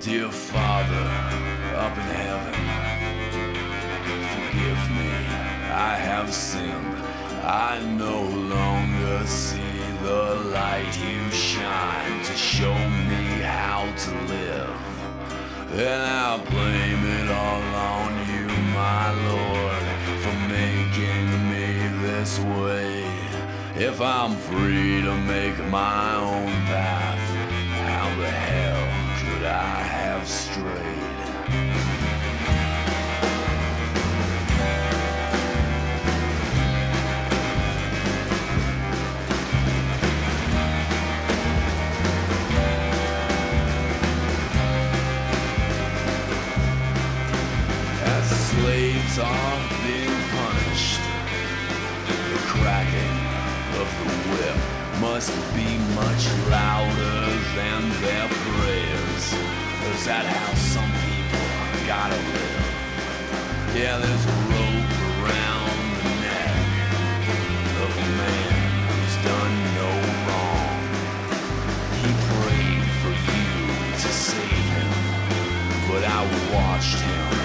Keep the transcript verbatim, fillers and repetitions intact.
Dear Father, up in heaven, forgive me, I have sinned. I no longer see the light you shine to show me how to live. And I blame it all on you, my Lord, for making me this way. If I'm free to make my own path, how the hell could I have strayed? As slaves are being punished, the cracking of the whip must be much louder than their prayers. Is that how some people gotta live? Yeah, there's a rope around the neck of a man who's done no wrong. He prayed for you to save him, but I watched him